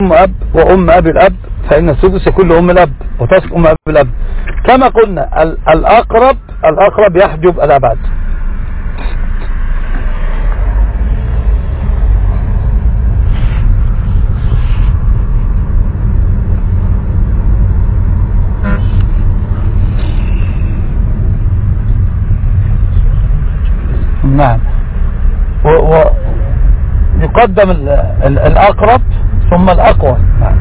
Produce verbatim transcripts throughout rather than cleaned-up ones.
أم أب وأم أبي الأب فإن السدس يكون لأم الأب وتسقط أم أبي الأب. كما قلنا الأقرب الأقرب يحجب الأبعد. نعم. ويقدم الأقرب ثم الأقوى. نعم.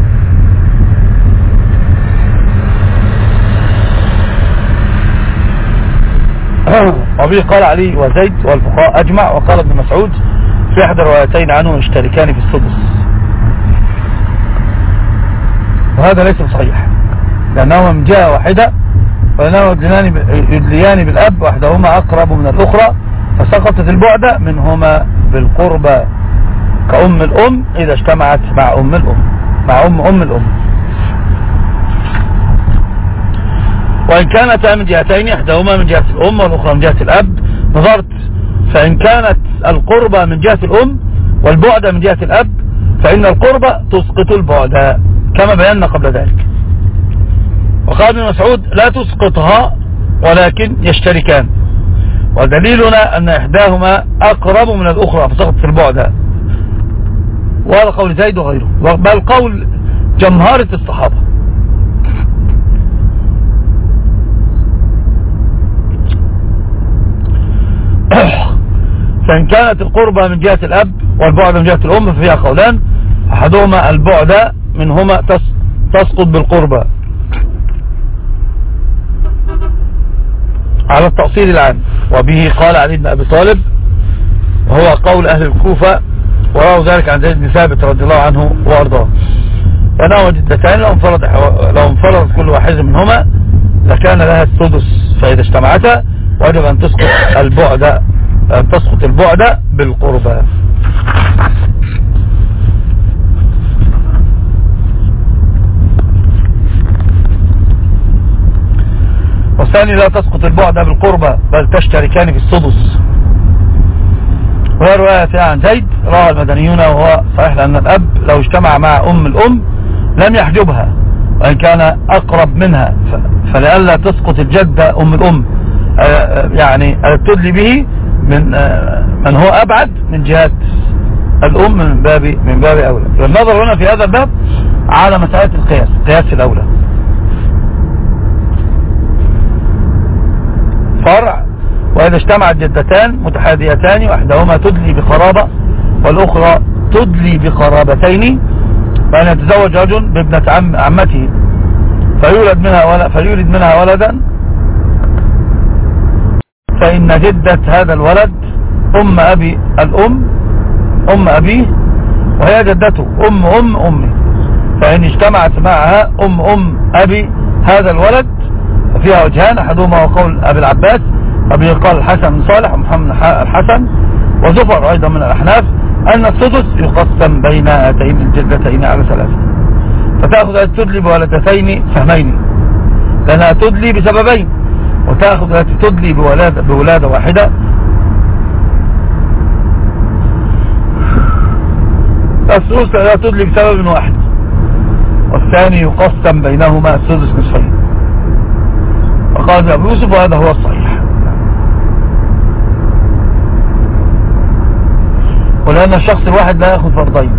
وبه قال علي وزيد والفقهاء أجمع. وقال ابن مسعود في إحدى الروايتين عنه يشتركان في السدس، وهذا ليس صحيح لأنهما من جهة واحدة، فإنهما يدليان بالأب واحدهما أقرب من الأخرى، فسقطت البعدة منهما بالقربة كأم الأم إذا اجتمعت مع أم الأم مع أم أم الأم. وإن كانتا من جهتين إحداهما من جهة الأم والأخرى من جهة الأب نظرت، فإن كانت القربة من جهة الأم والبعدة من جهة الأب فإن القربة تسقط البعدة كما بينا قبل ذلك. وقال ابن مسعود لا تسقطها ولكن يشتركان، ودليلنا أن إحداهما أقرب من الأخرى فسقطت البعدة، وهذا قول زيد وغيره، بل قول جمهرة الصحابة. فإن كانت القربة من جهة الأب والبعد من جهة الأم ففيها قولان، أحدهما البعد منهما تسقط بالقربة على التأصيل العام، وبه قال علي بن أبي طالب وهو قول أهل الكوفة، وروى ذلك عن زيد بن ثابت رضي الله عنه وأرضاه، فأنه جدتان لو انفرد لو انفرد كل واحد منهما لكان لها السدس، فإذا اجتمعتا وجب أن تسقط البعد أن تسقط البعد بالقربة. والثاني لا تسقط البعد بالقربة بل تشتركان في السدس، وهي رواية عن زيد رواه المدنيون، وهو صحيح لأن الأب لو اجتمع مع أم الأم لم يحجبها وإن كان أقرب منها، فلئلا تسقط الجدة أم الأم يعني تدلي به من من هو أبعد من جهة الأم من باب من باب أولى. والنظر هنا في هذا الباب على مسألة القياس، قياس الأولى فرع. وإذا اجتمعت جدتان متحاديتان واحدهما تدلي بقرابة والأخرى تدلي بقرابتين، فإن يتزوج رجل بابنة عم عمته فيولد منها ولد فيولد منها ولدا، فإن جدة هذا الولد أم أبي الأم أم أبيه وهي جدته أم أم أمي، فإن اجتمعت معها أم أم أبي هذا الولد ففيها وجهان، أحدهما وقول أبي العباس أبي قال الحسن بن صالح ومحمد الحسن وزفر أيضا من الأحناف أن السدس يقسم بين هاتين الجدتين على ثلاثة، فتأخذ التي تدلي بولدتين فهمين لأنها تدلي بسببين، وتأخذ التي تدلي بولادة, بولادة واحدة السدس لا تدلي بسبب واحد، والثاني يقسم بينهما السدس نصفين. وقال أبو يوسف وهذا هو الصحيح، ولأن الشخص الواحد لا يأخذ فرضين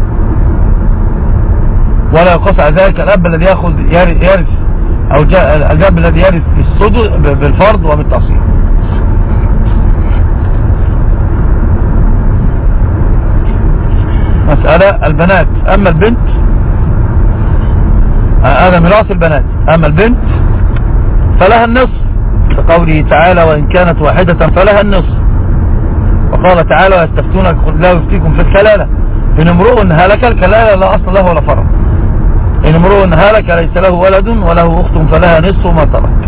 ولا يقص على ذلك الأب الذي يأخذ يرث أو الأب الذي يرث السدس بالفرض وبالتأصيل. مسألة البنات، أما البنت هذا ميراث البنات، أما البنت فلها النصف كقوله تعالى وإن كانت واحدة فلها النصف، وقال تعالى ويستفتونك قل لا يفتيكم في الكلالة إن امرؤ هلك الكلالة لا أصل له ولا فرع، إن امرؤ هلك ليس له ولد وله أخت فلها نصف ما ترك.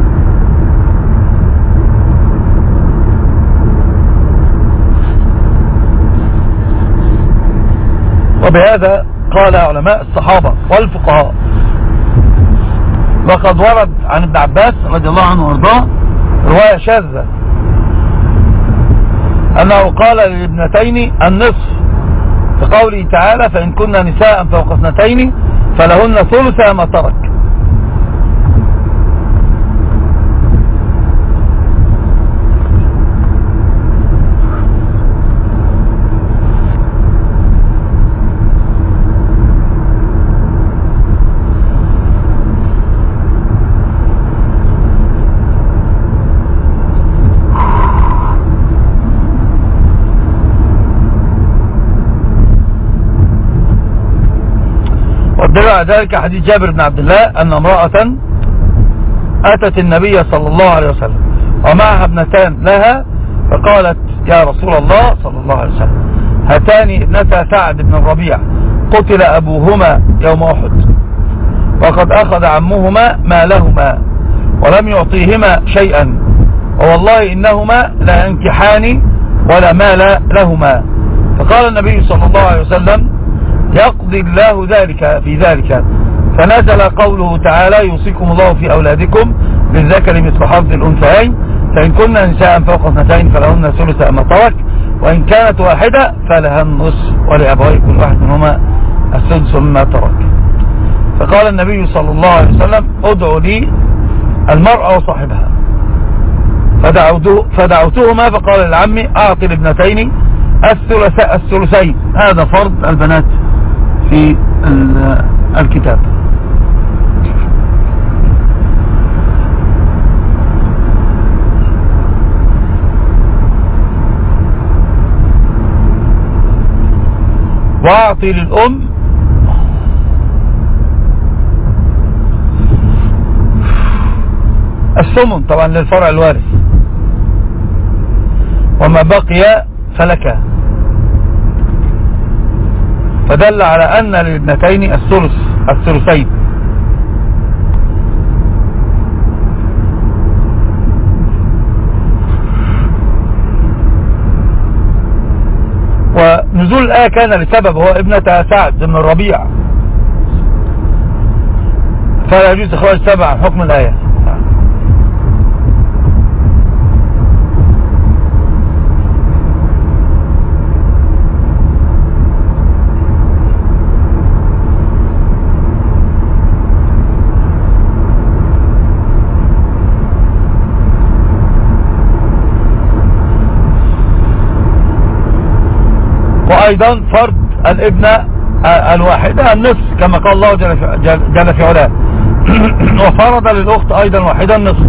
وبهذا قال علماء الصحابة والفقهاء. وقد ورد عن ابن عباس رضي الله عنه وارضاه رواية شاذة أنه قال للابنتين النصف بقوله تعالى فإن كنا نساء فوق اثنتين فلهن ثلث ما ترك. والدليل على ذلك حديث جابر بن عبد الله أن امرأة أتت النبي صلى الله عليه وسلم ومعها ابنتان لها فقالت يا رسول الله صلى الله عليه وسلم هاتان ابنتا سعد بن الربيع قتل أبوهما يوم أحد وقد أخذ عمهما مالهما ولم يعطيهما شيئا ووالله إنهما لا ينكحان ولا مال لهما. فقال النبي صلى الله عليه وسلم يقضي الله ذلك في ذلك. فنزل قوله تعالى يوصيكم الله في أولادكم للذكر مثل حظ الأنثيين فإن كنا نساء فوق اثنتين فلهن ثلث ما ترك وإن كانت واحدة فلها النصف ولأبويه كل واحد منهما السدس مما ترك. فقال النبي صلى الله عليه وسلم ادعوا لي المرأة وصاحبها فدعوته فدعوتهما فقال للعم أعطي الابنتين الثلثين. هذا فرض البنات في الكتاب. واعطي للأم الثمن طبعا للفرع الوارث وما بقي فلك. فدل على أن للابنتين الثلث الثلثين. ونزول الآية كان لسبب هو ابنة سعد بن الربيع فلا يجوز إخراج سبع عن حكم الآية. أيضا فرض الابنة الواحدة النصف كما قال الله جل في علاه وفرض للأخت أيضا واحدا النصف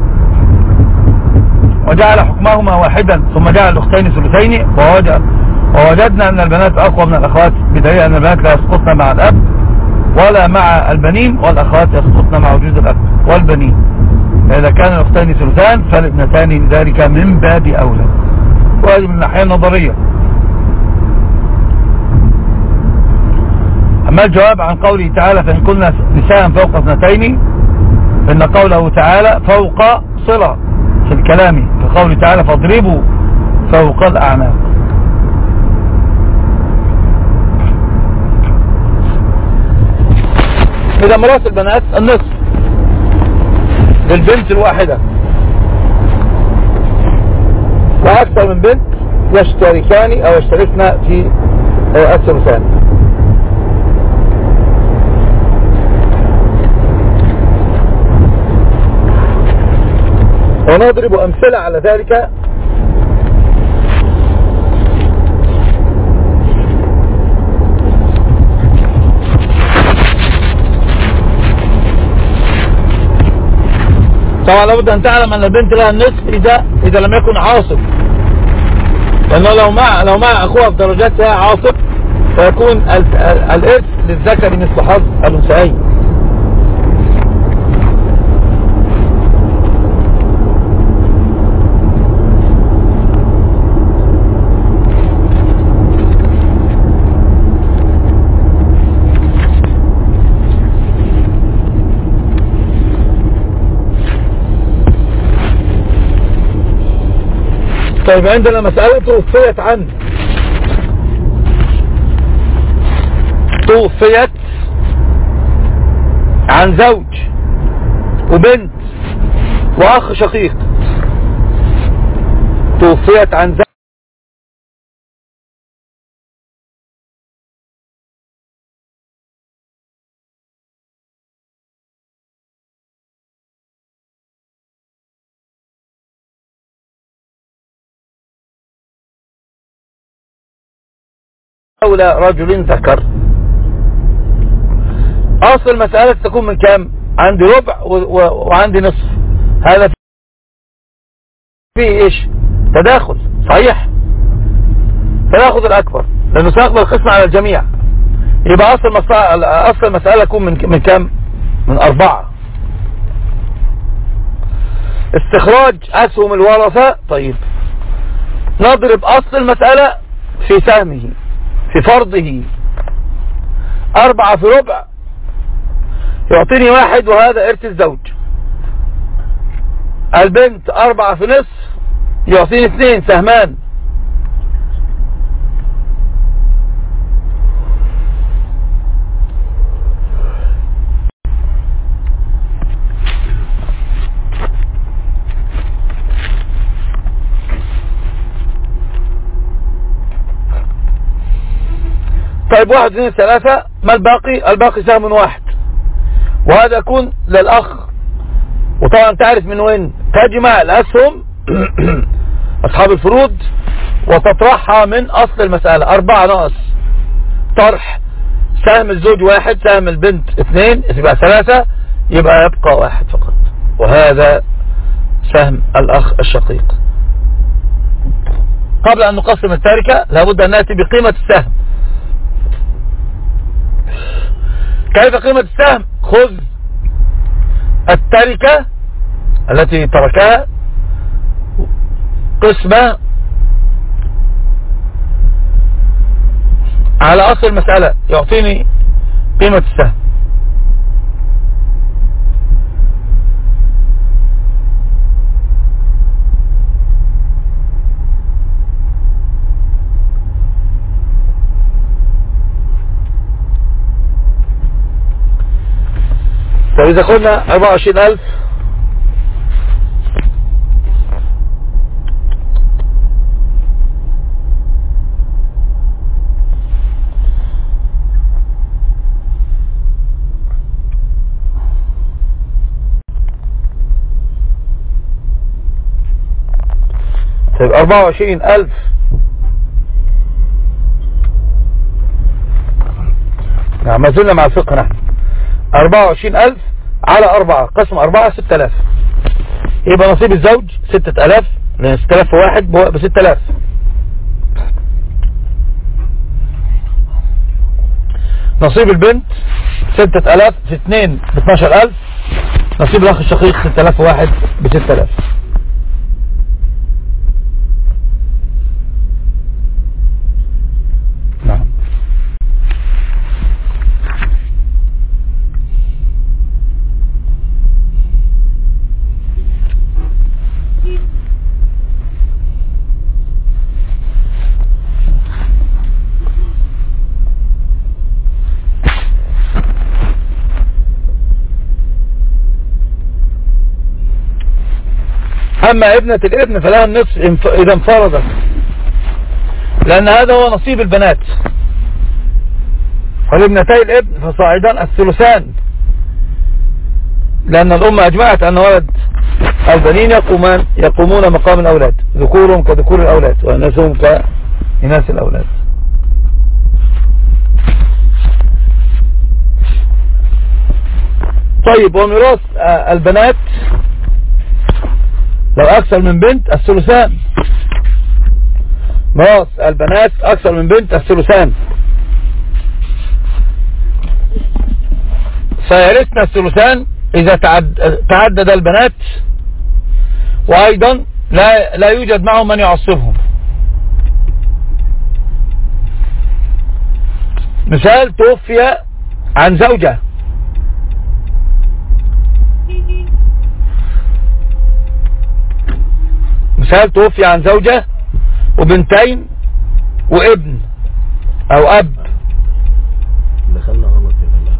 وجعل حكمهما واحدا ثم جعل الأختين ثلثين. ووجدنا أن البنات أقوى من الأخوات بدليل أن البنات لا يسقطن مع الأب ولا مع البنين والأخوات يسقطن مع وجود الأب والبنين. فإذا كان الأختين ثلثان فالابنتان لذلك من باب أولى. وهذه من الناحية النظرية. أما الجواب عن قوله تعالى فإن كنا نساء فوق اثنتين فإن قوله تعالى فوق صلة في الكلام في قوله تعالى فاضربوا فوق الأعناق. إذا ميراث البنات النصف للبنت الواحدة وأكثر من بنت يشتركان أو يشتركن في الثلثان. ونضرب أمثلة على ذلك طبعا لابد أن تعلم أن البنت لها النصف إذا إذا لم يكن عاصب، لأنه لو مع لو مع أخوها في درجاتها عاصب فيكون الإرث للذكر مثل حظ الأنثيين. طيب عندنا مسألة توفيت عنه توفيت عن زوج وبنت وأخ شقيق. توفيت عن زوج حول رجل ذكر. اصل المسألة تكون من كام؟ عندي ربع وعندي نصف. هذا فيه ايش؟ تداخل صحيح، فناخذ الاكبر لانه سيقبل القسم على الجميع. يبقى اصل المسألة اصل المسألة تكون من من كام؟ من اربعة. استخراج اسهم الورثة. طيب نضرب اصل المسألة في سهمه في فرضه. اربعة في ربع يعطيني واحد، وهذا ارث الزوج. البنت اربعة في نصف يعطيني اثنين سهمان. طيب واحد اثنين ثلاثة، ما الباقي؟ الباقي سهم واحد، وهذا يكون للأخ. وطبعا تعرف من وين تجمع الأسهم أصحاب الفروض وتطرحها من أصل المسألة. أربعة ناقص طرح سهم الزوج واحد، سهم البنت اثنين، يبقى ثلاثة، يبقى يبقى واحد فقط، وهذا سهم الأخ الشقيق. قبل أن نقسم التركة لابد أن نأتي بقيمة السهم. كيف قيمة السهم؟ خذ التركة التي تركها قسمة على أصل المسألة يعطيني قيمة السهم. فإذا قلنا أربعة وعشرين ألف طيب أربعة وعشرين ألف نعم، ما زلنا مع الفقه. نحن أربعة وعشرين ألف على أربعة قسم أربعة ستة آلاف، يبقى نصيب الزوج ستة آلاف، لأن ستة آلاف واحد بستة آلاف. نصيب البنت ستة آلاف في اثنين ب اثناشر ألف. نصيب الأخ الشقيق ستة آلاف واحد بستة آلاف. نعم. أما ابنة الابن فلها النصف إذا انفردت، لأن هذا هو نصيب البنات. ولابنتي الابن فصاعدا الثلثان، لأن الأمة أجمعت أن ولد البنين يقومان يقومون مقام الأولاد، ذكورهم كذكور الأولاد وإناثهم كإناث الأولاد. طيب وميراث البنات لو أكثر من بنت الثلثان. ميراث البنات أكثر من بنت الثلثان، سيرثنا الثلثان إذا تعد تعدد البنات، وأيضا لا لا يوجد معهم من يعصبهم. مثال: توفي عن زوجة، مثال توفي عن زوجة وبنتين وابن او اب. دخلنا غلط يا جماعة.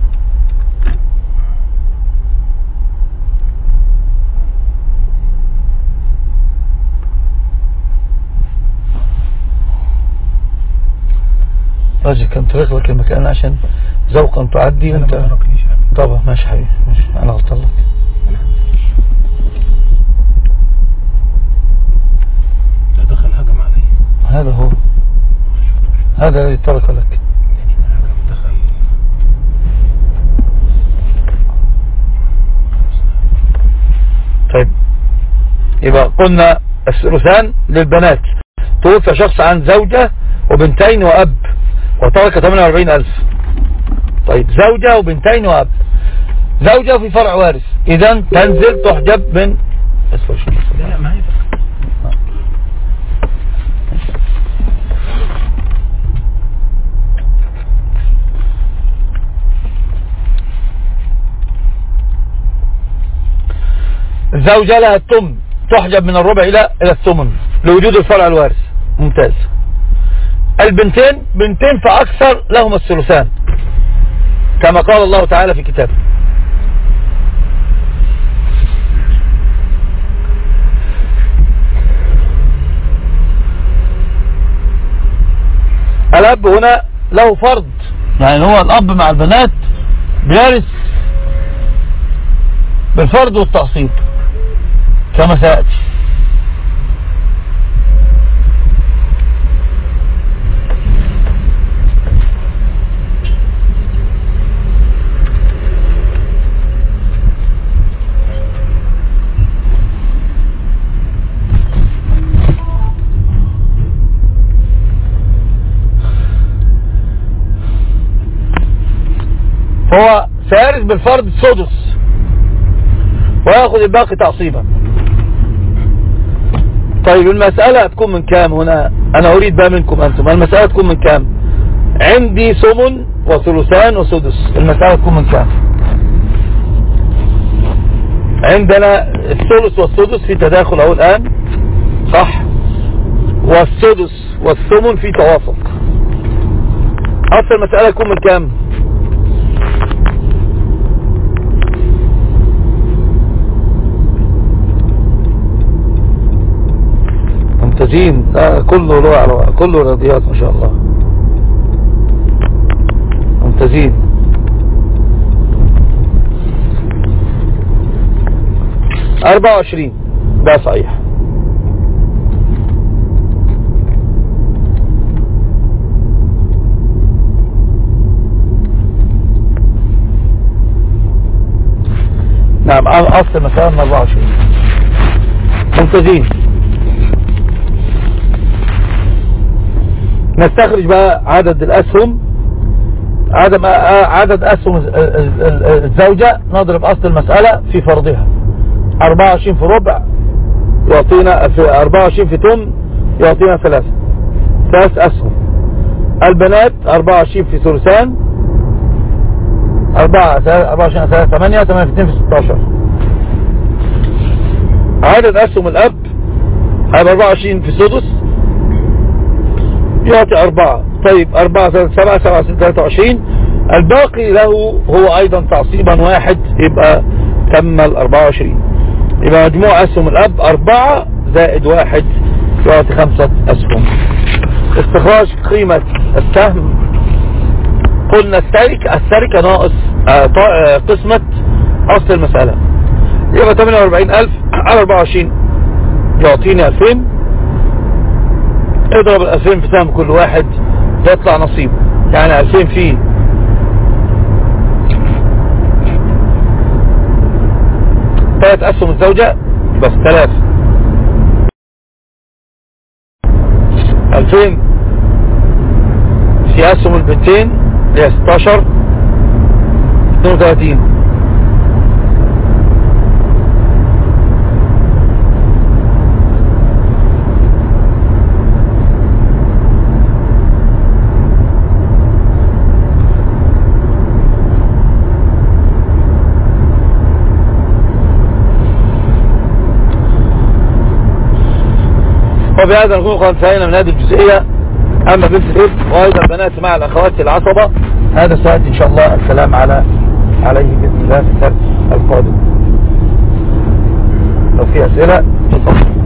راجل كان طريق لك المكان عشان ذوقا تعدي وانت. طبعا ماشي حبيبي، ماشي. انا غلطان لك. دخل هجم علي. هذا هو هذا الذي ترك لك. طيب يبقى قلنا الثلثان للبنات. توفى شخص عن زوجة وبنتين وأب وترك ثمانية وأربعين ألف. طيب زوجة وبنتين وأب، زوجة في فرع وارث، إذا تنزل تحجب من لا لا ما هي الزوجة لها الثمن، تحجب من الربع إلى إلى الثمن لوجود الفرع الوارث. ممتاز. البنتين بنتين فأكثر لهم الثلثان كما قال الله تعالى في كتابه. الأب هنا له فرض، يعني هو الأب مع البنات بيرث بالفرض والتعصيب كما سيأتي. هو سيرث بالفرض السدس ويأخذ الباقي تعصيبا. طيب المسألة هتكون من كام هنا؟ أنا أريد بقى منكم أنتم المسألة تكون من كام؟ عندي ثمن وثلثان وسدس، المسألة تكون من كام؟ عندنا الثلث والسدس في تداخل أهو الآن، صح؟ والسدس والثمن في توافق. أصل المسألة تكون من كام؟ ممتازين. آه كله له على كله رياضيات ما شاء الله. ممتازين. أربعة وعشرين ده صحيح. نعم أصل مثلا أربعة وعشرين. ممتازين. نستخرج بقى عدد الأسهم، عدد عدد أسهم الزوجة، نضرب أصل المسألة في فرضها. أربعة وعشرين في ربع يعطينا، في أربعة وعشرين في تم يعطينا ثلاثة ثلاث أسهم. البنات أربعة وعشرين في ثلثان، أربعة أربعة وعشرين ثلاثة ثمانية ثمانية في اثنين في ستة عشر. عدد أسهم الأب هيبقى أربعة وعشرين في سدس يعطي أربعة. طيب أربعة ثلاثة سبعة سبعة ستة ثلاثة وعشرين، الباقي له هو أيضا تعصيبا واحد، يبقى تم الأربعة وعشرين. يبقى مجموع أسهم الأب أربعة زائد واحد يعطي خمسة أسهم. استخراج قيمة السهم، قلنا التركة التركة ناقص قسمة أصل المسألة، يبقى ثمانية وأربعين ألف على أربعة وعشرين يعطيني ألفين. اضرب الألفين في سهم كل واحد يطلع نصيب، يعني ألفين في ثلاث أسهم الزوجة بس ثلاث، ألفين في أسهم البنتين اللي هي ستة عشر اثنين وثلاثين. وبهذا نكون قد انتهينا من هذه الجزئية. أما بنت الابن وأيضا البنات مع الأخوات العصبة، هذا سيأتي إن شاء الله الكلام على عليه بإذن الله في الدرس القادم. لو في أسئلة تفضل.